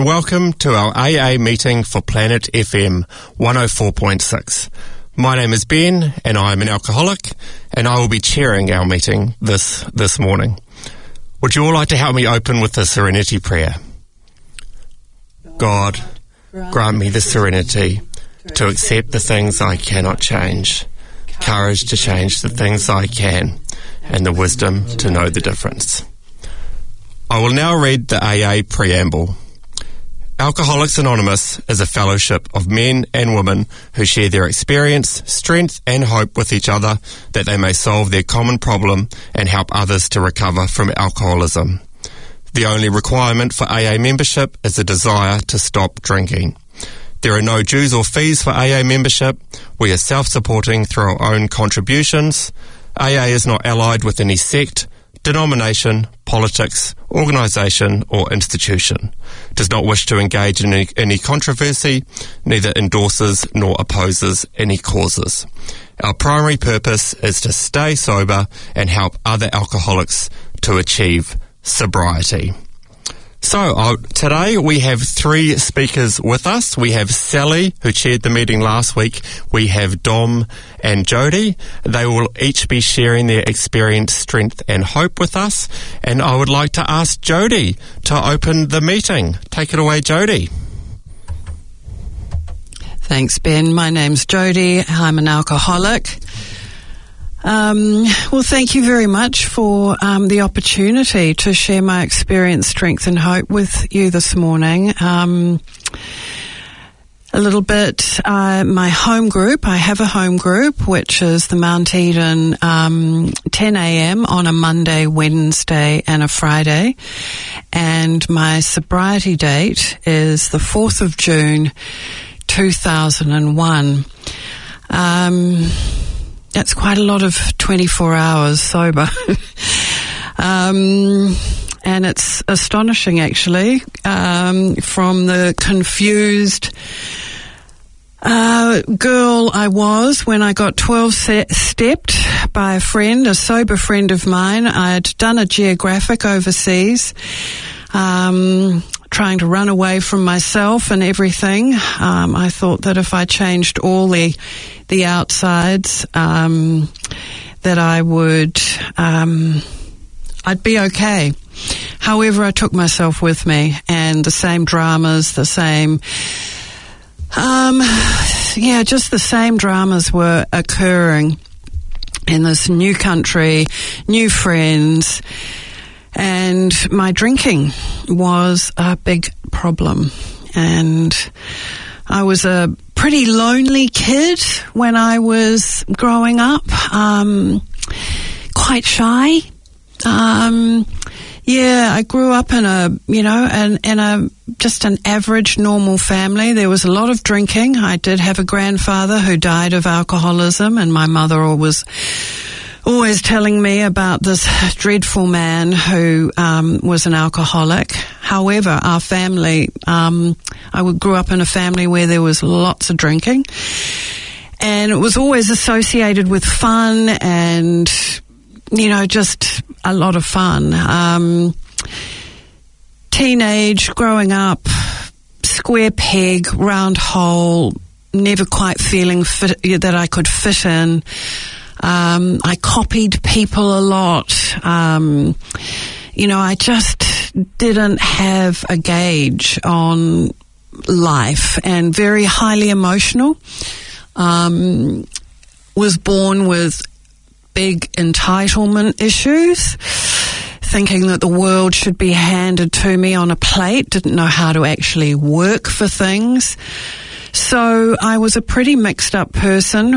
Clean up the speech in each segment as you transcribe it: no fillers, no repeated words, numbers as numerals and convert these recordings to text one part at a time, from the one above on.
welcome to our AA meeting for Planet FM 104.6. My name is Ben and I am an alcoholic, and I will be chairing our meeting this morning. Would you all like to help me open with the serenity prayer? God, grant me the serenity to accept the things I cannot change, courage to change the things I can, and the wisdom to know the difference. I will now read the AA preamble. Alcoholics Anonymous is a fellowship of men and women who share their experience, strength and hope with each other that they may solve their common problem and help others to recover from alcoholism. The only requirement for AA membership is a desire to stop drinking. There are no dues or fees for AA membership. We are self-supporting through our own contributions. AA is not allied with any sect, denomination, politics, organisation or institution, does not wish to engage in any controversy, neither endorses nor opposes any causes. Our primary purpose is to stay sober and help other alcoholics to achieve sobriety. So today we have three speakers with us. We have Sally, who chaired the meeting last week. We have Dom and Jody. They will each be sharing their experience, strength and hope with us. And I would like to ask Jody to open the meeting. Take it away, Jody. Thanks, Ben. My name's Jody. I'm an alcoholic. Well, thank you very much for the opportunity to share my experience, strength and hope with you this morning. A little bit, my home group. I have a home group, which is the Mount Eden 10 a.m. on a Monday, Wednesday and a Friday. And my sobriety date is the 4th of June, 2001. That's quite a lot of 24 hours sober. And it's astonishing, actually, from the confused girl I was when I got 12-stepped by a friend, a sober friend of mine. I'd done a geographic overseas, trying to run away from myself and everything. I thought that if I changed all the outsides, that I would, I'd be okay. However, I took myself with me, and the same dramas, the same, just the same dramas were occurring in this new country, new friends, and my drinking was a big problem. And I was a pretty lonely kid when I was growing up, quite shy. I grew up in just an average normal family. There was a lot of drinking. I did have a grandfather who died of alcoholism, and my mother was always telling me about this dreadful man who was an alcoholic. However, our family, I grew up in a family where there was lots of drinking, and it was always associated with fun and, just a lot of fun. Teenage, growing up, square peg, round hole, never quite feeling that I could fit in. I copied people a lot. I just didn't have a gauge on life, and very highly emotional. Was born with big entitlement issues, thinking that the world should be handed to me on a plate, didn't know how to actually work for things. So I was a pretty mixed up person.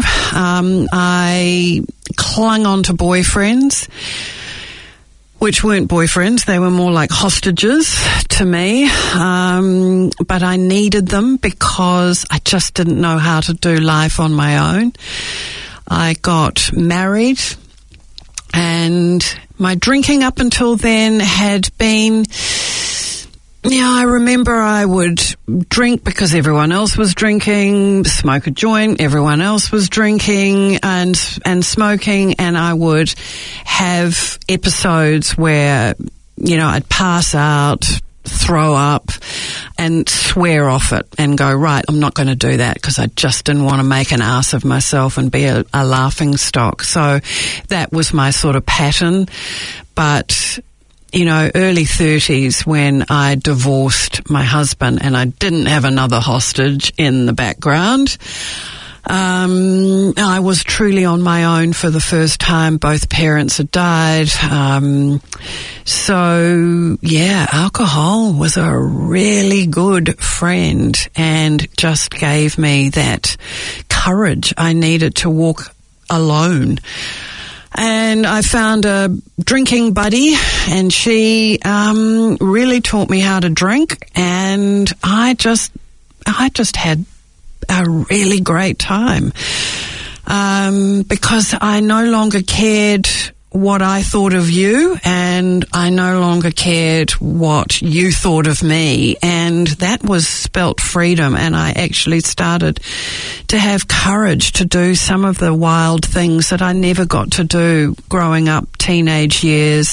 I clung on to boyfriends, which weren't boyfriends. They were more like hostages to me. But I needed them because I just didn't know how to do life on my own. I got married, and my drinking up until then had been, I remember I would drink because everyone else was drinking, smoke a joint, everyone else was drinking and smoking, and I would have episodes where, I'd pass out, throw up and swear off it and go, right, I'm not going to do that, because I just didn't want to make an ass of myself and be a laughing stock. So that was my sort of pattern. But, you know, early 30s, when I divorced my husband and I didn't have another hostage in the background, I was truly on my own for the first time. Both parents had died. So, yeah, alcohol was a really good friend and just gave me that courage I needed to walk alone. And I found a drinking buddy, and she really taught me how to drink, and I just had a really great time, because I no longer cared what I thought of you, and I no longer cared what you thought of me, and that was spelt freedom. And I actually started to have courage to do some of the wild things that I never got to do growing up, teenage years.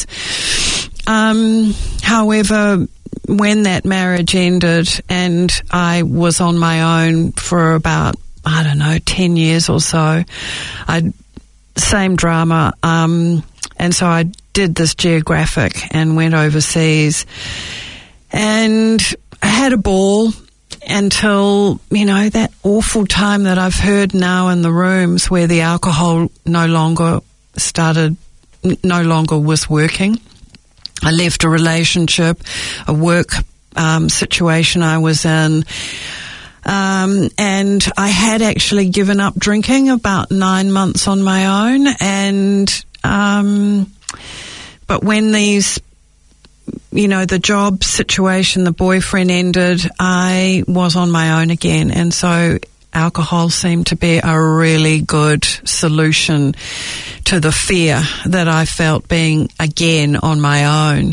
However, when that marriage ended and I was on my own for about, 10 years or so, same drama. And so I did this geographic and went overseas, and I had a ball until, that awful time that I've heard now in the rooms where the alcohol no longer was working. I left a relationship, a work situation I was in, and I had actually given up drinking about 9 months on my own. And but when the job situation, the boyfriend ended, I was on my own again, and so alcohol seemed to be a really good solution to the fear that I felt being again on my own.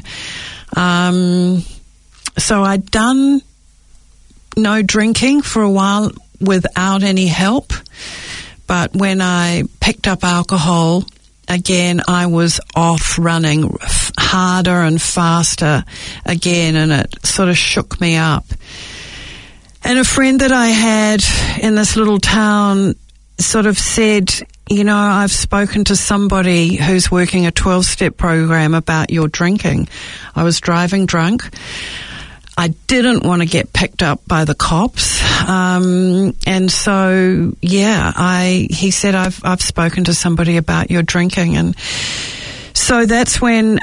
So I'd done no drinking for a while without any help, but when I picked up alcohol again, I was off running harder and faster again, and it sort of shook me up. And a friend that I had in this little town sort of said, I've spoken to somebody who's working a 12-step program about your drinking. I was driving drunk. I didn't want to get picked up by the cops. And so, he said, I've spoken to somebody about your drinking. And so that's when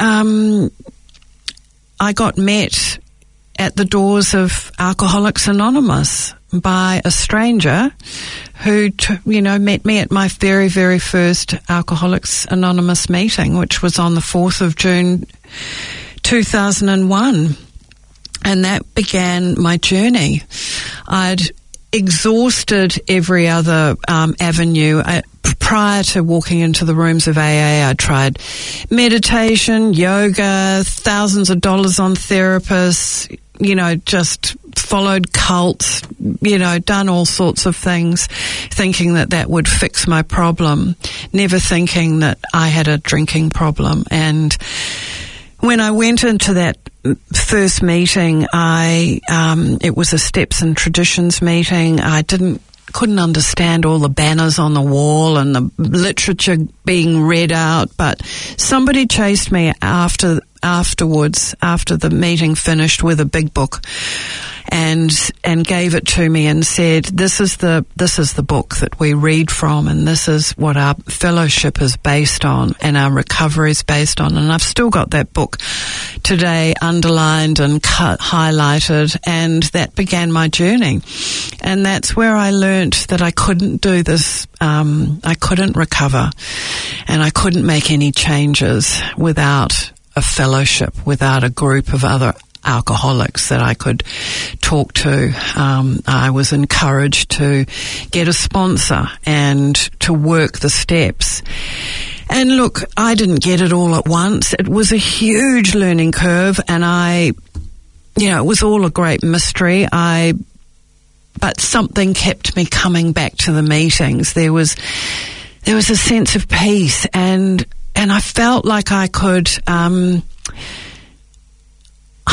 I got met at the doors of Alcoholics Anonymous by a stranger who, met me at my very, very first Alcoholics Anonymous meeting, which was on the 4th of June, 2001. And that began my journey. I'd exhausted every other avenue. Prior to walking into the rooms of AA, I tried meditation, yoga, thousands of dollars on therapists, just followed cults, done all sorts of things, thinking that would fix my problem, never thinking that I had a drinking problem. And when I went into that first meeting, it was a Steps and Traditions meeting. I couldn't understand all the banners on the wall and the literature being read out, but somebody chased me afterwards, after the meeting finished, with a big book and gave it to me and said, this is the book that we read from, and this is what our fellowship is based on and our recovery is based on. And I've still got that book today underlined and highlighted, and that began my journey. And that's where I learnt that I couldn't do this, I couldn't recover, and I couldn't make any changes without a fellowship, without a group of other alcoholics that I could talk to. I was encouraged to get a sponsor and to work the steps. And look, I didn't get it all at once. It was a huge learning curve, and it was all a great mystery. But something kept me coming back to the meetings. There was a sense of peace, and I felt like I could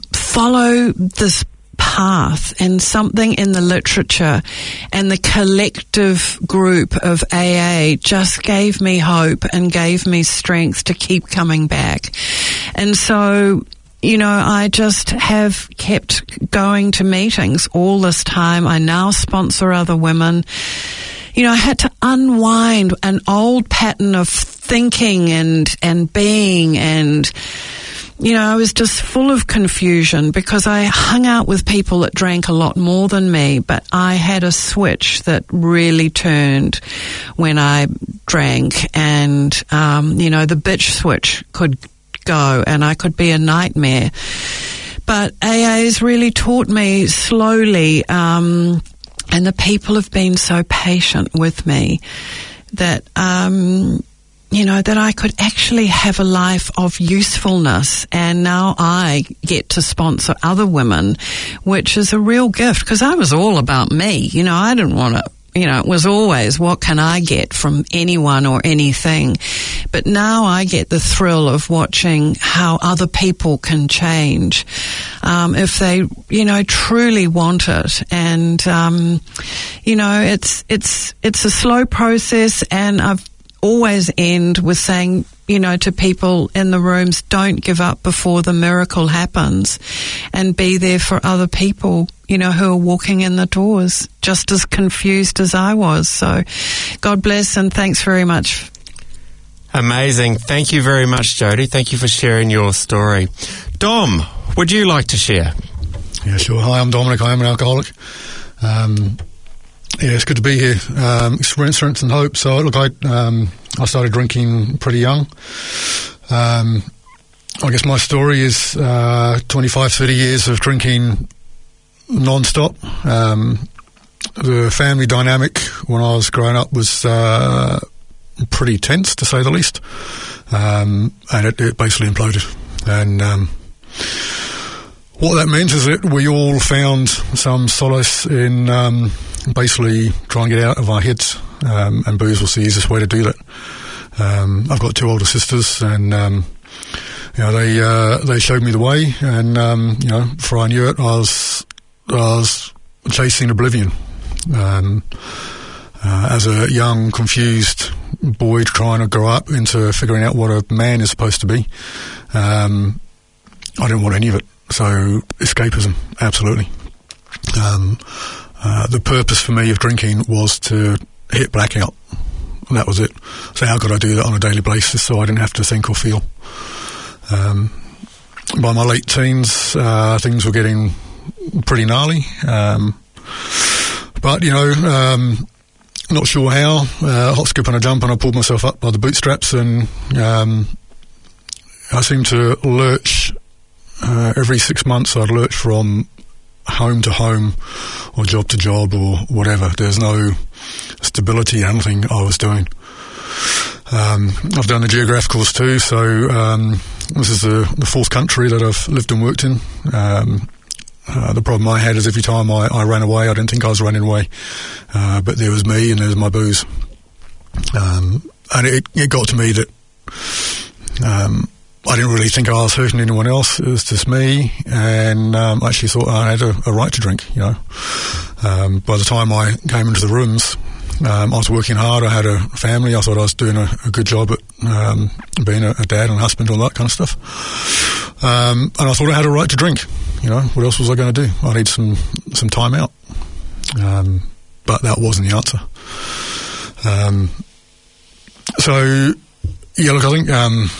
follow this path, and something in the literature and the collective group of AA just gave me hope and gave me strength to keep coming back. And so, you know, I just have kept going to meetings all this time. I now sponsor other women. You know, I had to unwind an old pattern of thinking and being, and, you know, I was just full of confusion because I hung out with people that drank a lot more than me, but I had a switch that really turned when I drank, and, you know, the bitch switch could go and I could be a nightmare. But AA's really taught me slowly, and the people have been so patient with me that, you know, that I could actually have a life of usefulness, and now I get to sponsor other women, which is a real gift, because I was all about me. You know, I didn't want to, you know, it was always, what can I get from anyone or anything? But now I get the thrill of watching how other people can change, if they, you know, truly want it. And, you know, it's a slow process, and I've always end with saying, you know, to people in the rooms, don't give up before the miracle happens, and be there for other people, you know, who are walking in the doors just as confused as I was. So God bless, and thanks very much. Amazing. Thank you very much, Jody. Thank you for sharing your story. Dom, would you like to share? Yeah, sure. Hi, I'm Dominic. I am an alcoholic. Yeah, it's good to be here. Experience and hope. So, look, I started drinking pretty young. I guess my story is 25, 30 years of drinking non-stop. The family dynamic when I was growing up was pretty tense, to say the least. And it basically imploded. And what that meant is that we all found some solace in basically try and get out of our heads, and booze was the easiest way to do that. I've got two older sisters, and you know, they showed me the way, and you know, before I knew it, I was chasing oblivion. As a young, confused boy trying to grow up into figuring out what a man is supposed to be, I didn't want any of it. So escapism, absolutely. The purpose for me of drinking was to hit blackout. And that was it. So how could I do that on a daily basis so I didn't have to think or feel? By my late teens, things were getting pretty gnarly. But, you know, not sure how. Hop, skip and a jump, and I pulled myself up by the bootstraps, and I seemed to lurch. Every 6 months I'd lurch from home to home or job to job or whatever. There's no stability in anything I was doing. I've done the geograph course too, so this is the fourth country that I've lived and worked in. The problem I had is every time I ran away, I didn't think I was running away, but there was me and there was my booze. And it got to me that I didn't really think I was hurting anyone else. It was just me, and I actually thought I had a right to drink, you know. By the time I came into the rooms, I was working hard. I had a family. I thought I was doing a good job at being a dad and a husband and all that kind of stuff. And I thought I had a right to drink. You know, what else was I going to do? I need some time out. But that wasn't the answer. So, yeah, look, I think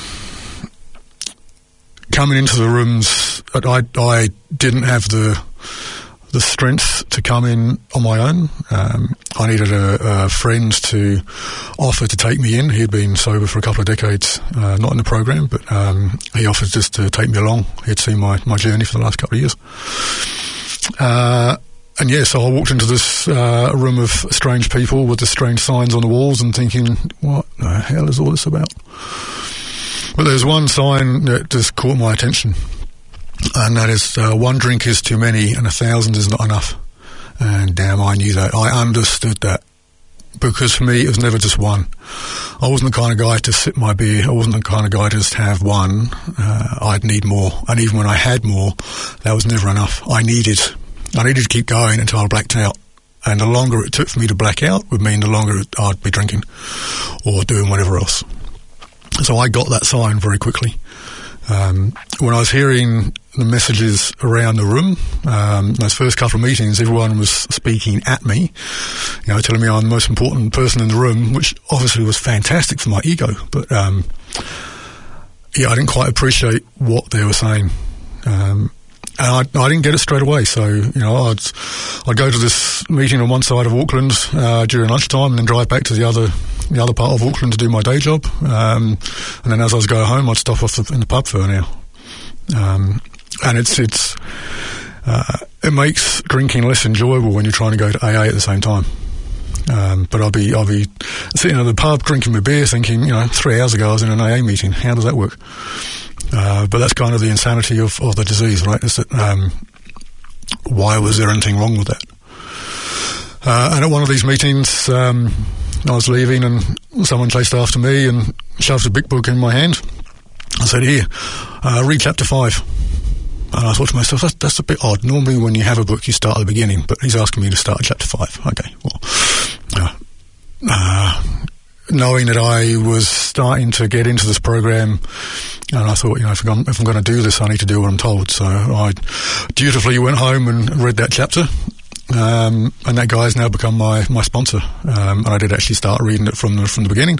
coming into the rooms, I didn't have the strength to come in on my own. I needed a friend to offer to take me in. He'd been sober for a couple of decades, not in the program, but he offered just to take me along. He'd seen my journey for the last couple of years. And yeah, so I walked into this room of strange people with the strange signs on the walls and thinking, what the hell is all this about? But there's one sign that just caught my attention, and that is, one drink is too many and 1,000 is not enough. And damn, I knew that. I understood that because for me it was never just one. I wasn't the kind of guy to sip my beer. I wasn't the kind of guy to just have one. I'd need more. And even when I had more, that was never enough. I needed to keep going until I blacked out. And the longer it took for me to black out would mean the longer I'd be drinking or doing whatever else. So I got that sign very quickly. When I was hearing the messages around the room, those first couple of meetings, everyone was speaking at me, telling me I'm the most important person in the room, which obviously was fantastic for my ego. But, I didn't quite appreciate what they were saying. And I didn't get it straight away. So, I'd go to this meeting on one side of Auckland during lunchtime and then drive back to the other part of Auckland to do my day job. And then as I was going home, I'd stop off in the pub for an hour. And it makes drinking less enjoyable when you're trying to go to AA at the same time. But I'll be sitting at the pub drinking my beer thinking, 3 hours ago I was in an AA meeting. How does that work? But that's kind of the insanity of the disease, right? Is that, why was there anything wrong with that? And at one of these meetings, I was leaving and someone chased after me and shoved a big book in my hand. I said, here, read chapter 5. And I thought to myself, that's a bit odd. Normally when you have a book, you start at the beginning, but he's asking me to start at chapter 5. Okay, well, knowing that I was starting to get into this program, and I thought, if I'm going to do this, I need to do what I'm told. So I dutifully went home and read that chapter. And that guy's now become my sponsor. And I did actually start reading it from the beginning.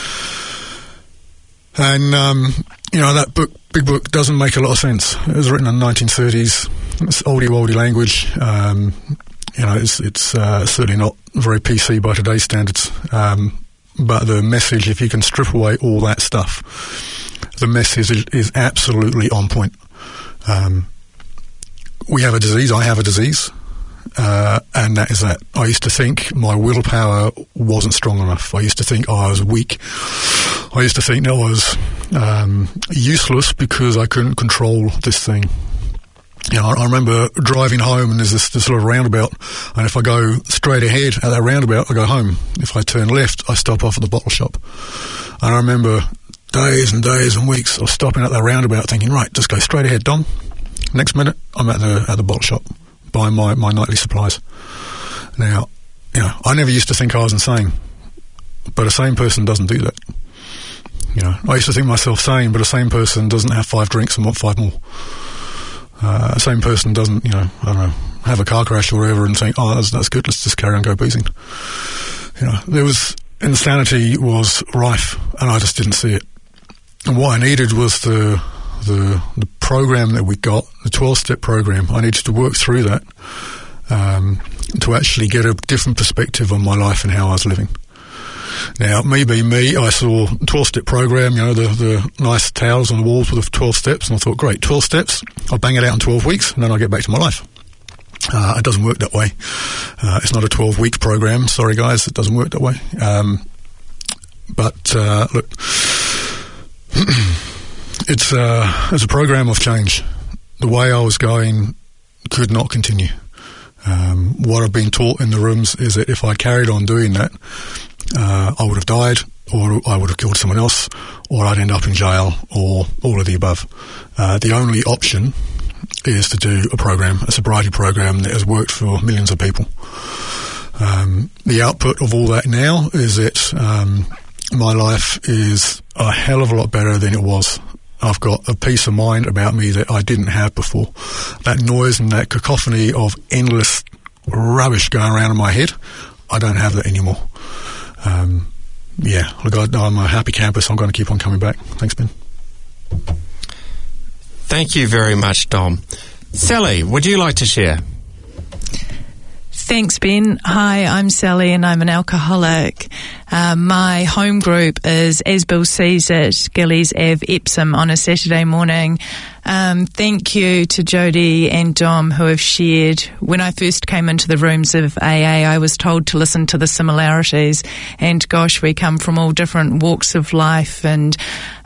And, that big book doesn't make a lot of sense. It was written in the 1930s. It's oldie language. It's certainly not very PC by today's standards. But the message, if you can strip away all that stuff, the message is absolutely on point. We have a disease. I have a disease. And that is that. I used to think my willpower wasn't strong enough. I used to think I was weak. I used to think that I was useless because I couldn't control this thing. I remember driving home and there's this sort of roundabout, and if I go straight ahead at that roundabout, I go home. If I turn left, I stop off at the bottle shop. And I remember days and days and weeks of stopping at that roundabout thinking, right, just go straight ahead, Dom. Next minute, I'm at the bottle shop buying my nightly supplies. Now, I never used to think I was insane, but a sane person doesn't do that. I used to think myself sane, but a sane person doesn't have 5 drinks and want 5 more. A sane person doesn't, have a car crash or whatever and think, oh, that's good, let's just carry on, go boozing. Insanity was rife, and I just didn't see it. And what I needed was the program that we got, the 12-step program. I needed to work through that to actually get a different perspective on my life and how I was living. Now, me being me, I saw the 12-step program, the nice towels on the walls with the 12 steps, and I thought, great, 12 steps, I'll bang it out in 12 weeks, and then I'll get back to my life. It doesn't work that way. It's not a 12-week program. Sorry, guys, it doesn't work that way. But look, it's a program of change. The way I was going could not continue. What I've been taught in the rooms is that if I carried on doing that, I would have died, or I would have killed someone else, or I'd end up in jail, or all of the above. The only option is to do a sobriety program that has worked for millions of people. The output of all that now is that my life is a hell of a lot better than it was. I've got a peace of mind about me that I didn't have before. That noise and that cacophony of endless rubbish going around in my head, I don't have that anymore. Look, I'm a happy camper, so I'm going to keep on coming back. Thanks, Ben. Thank you very much, Dom. Sally, would you like to share? Thanks, Ben. Hi, I'm Sally and I'm an alcoholic. My home group is, as Bill sees it, Gillies Ave, Epsom on a Saturday morning. Thank you to Jodie and Dom who have shared. When I first came into the rooms of AA, I was told to listen to the similarities, and gosh, we come from all different walks of life, and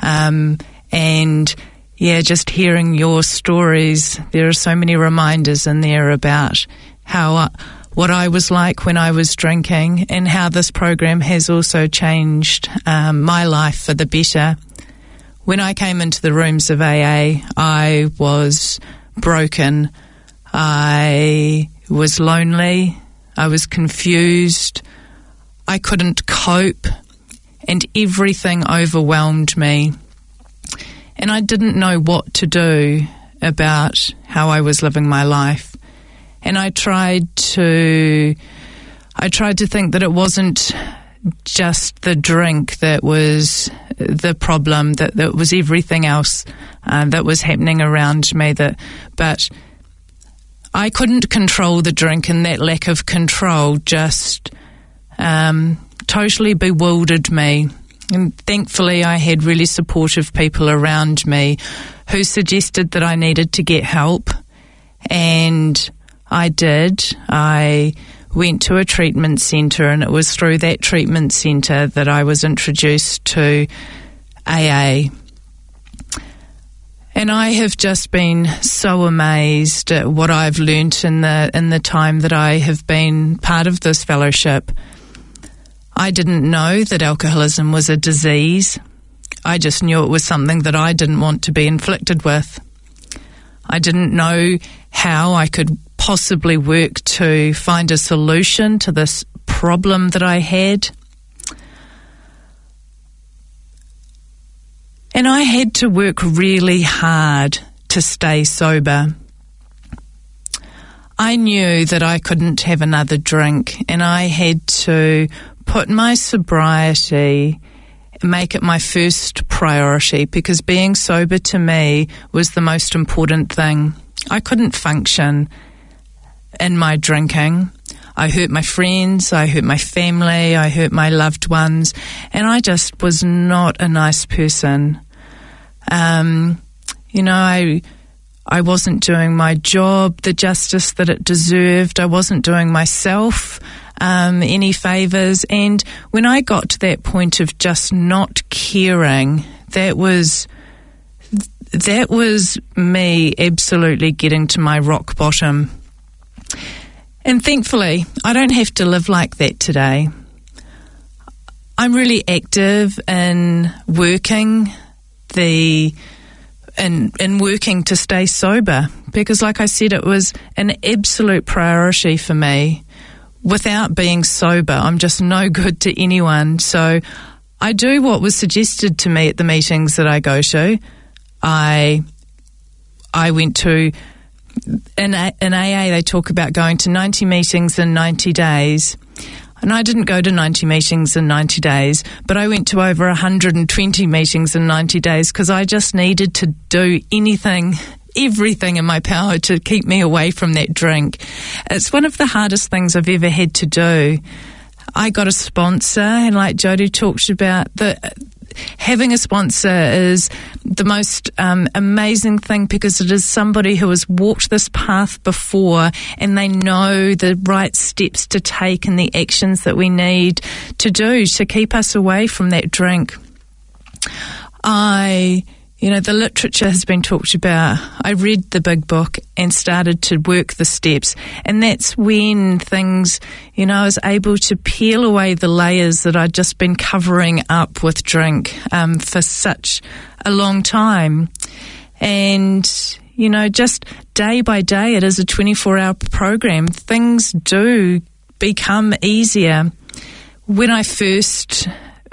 just hearing your stories, there are so many reminders in there about how what I was like when I was drinking, and how this program has also changed my life for the better. When I came into the rooms of AA, I was broken. I was lonely. I was confused. I couldn't cope, and everything overwhelmed me. And I didn't know what to do about how I was living my life. And I tried to think that it wasn't just the drink that was the problem, that was everything else that was happening around me. But I couldn't control the drink, and that lack of control just totally bewildered me. And thankfully, I had really supportive people around me who suggested that I needed to get help. And I did. I went to a treatment centre, and it was through that treatment centre that I was introduced to AA. And I have just been so amazed at what I've learnt in the time that I have been part of this fellowship. I didn't know that alcoholism was a disease. I just knew it was something that I didn't want to be inflicted with. I didn't know how I could possibly work to find a solution to this problem that I had. And I had to work really hard to stay sober. I knew that I couldn't have another drink, and I had to put my sobriety, make it my first priority, because being sober to me was the most important thing. I couldn't function in my drinking. I hurt my friends, I hurt my family, I hurt my loved ones, and I just was not a nice person. I wasn't doing my job the justice that it deserved. I wasn't doing myself any favours. And when I got to that point of just not caring, that was me absolutely getting to my rock bottom. And thankfully, I don't have to live like that today. I'm really active in working working to stay sober, because like I said, it was an absolute priority for me. Without being sober, I'm just no good to anyone. So I do what was suggested to me at the meetings that I go to. I went to, in AA they talk about going to 90 meetings in 90 days. And I didn't go to 90 meetings in 90 days, but I went to over 120 meetings in 90 days because I just needed to do everything in my power to keep me away from that drink. It's one of the hardest things I've ever had to do. I got a sponsor, and like Jodie talked about, having a sponsor is the most amazing thing, because it is somebody who has walked this path before, and they know the right steps to take and the actions that we need to do to keep us away from that drink. The literature has been talked about. I read the big book and started to work the steps. And that's when things, I was able to peel away the layers that I'd just been covering up with drink for such a long time. And, just day by day, it is a 24-hour program. Things do become easier. When I first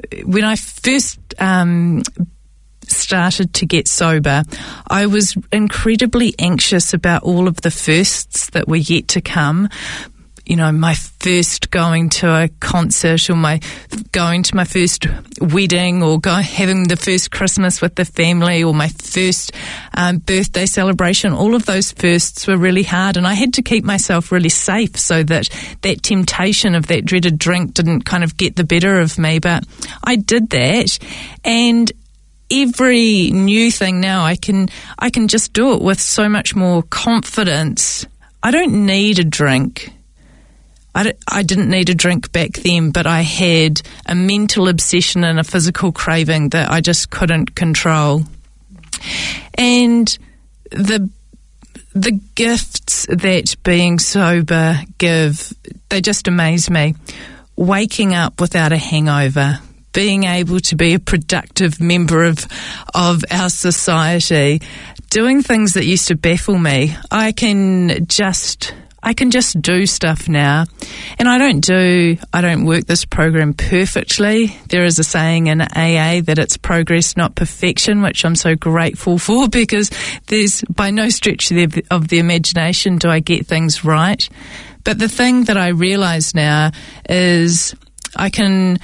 started to get sober, I was incredibly anxious about all of the firsts that were yet to come. My first going to a concert, or going to my first wedding, or having the first Christmas with the family, or my first birthday celebration. All of those firsts were really hard, and I had to keep myself really safe so that temptation of that dreaded drink didn't kind of get the better of me. But I did that, and every new thing now, I can just do it with so much more confidence. I don't need a drink. I didn't need a drink back then, but I had a mental obsession and a physical craving that I just couldn't control. And the the gifts that being sober give, they just amaze me. Waking up without a hangover, being able to be a productive member of our society, doing things that used to baffle me. I can just do stuff now. And I don't work this program perfectly. There is a saying in AA that it's progress, not perfection, which I'm so grateful for, because there's by no stretch of the imagination do I get things right. But the thing that I realise now is I can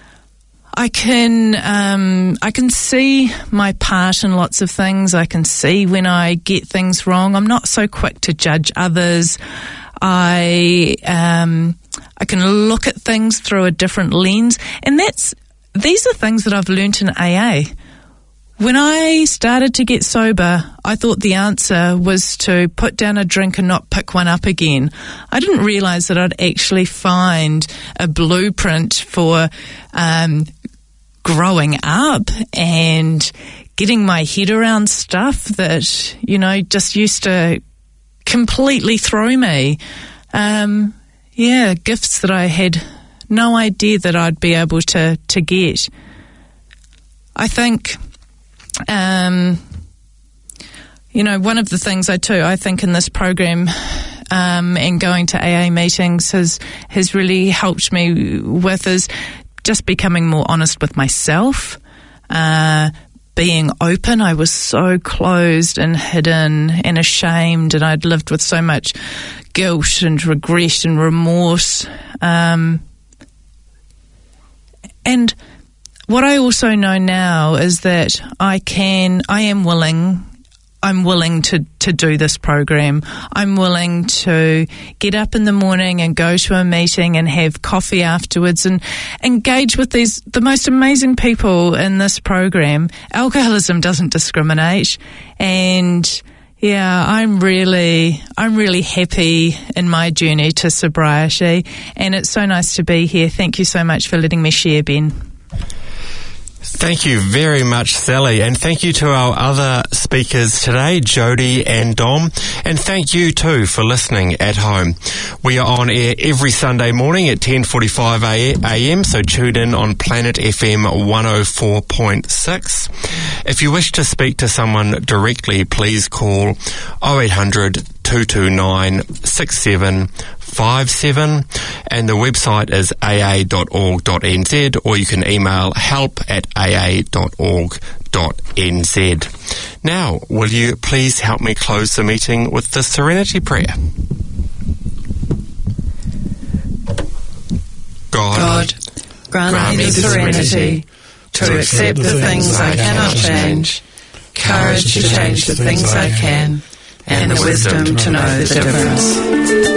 see my part in lots of things. I can see when I get things wrong. I'm not so quick to judge others. I can look at things through a different lens, and these are things that I've learnt in AA. When I started to get sober, I thought the answer was to put down a drink and not pick one up again. I didn't realise that I'd actually find a blueprint for growing up and getting my head around stuff that, just used to completely throw me. Gifts that I had no idea that I'd be able to get. I think, one of the things I think in this program and going to AA meetings has really helped me with is just becoming more honest with myself, being open. I was so closed and hidden and ashamed, and I'd lived with so much guilt and regret and remorse. And what I also know now is that I'm willing to do this program. I'm willing to get up in the morning and go to a meeting and have coffee afterwards and engage with the most amazing people in this program. Alcoholism doesn't discriminate, and I'm really happy in my journey to sobriety, and it's so nice to be here. Thank you so much for letting me share, Ben. Thank you very much, Sally, and thank you to our other speakers today, Jody and Dom, and thank you too for listening at home. We are on air every Sunday morning at 10:45 a.m, so tune in on Planet FM 104.6. If you wish to speak to someone directly, please call 0800 229 6757, and the website is aa.org.nz, or you can email help@aa.org.nz. Now, will you please help me close the meeting with the Serenity Prayer? God, grant me the serenity to accept the things I cannot change, courage to change the things I can, and the wisdom to know the difference.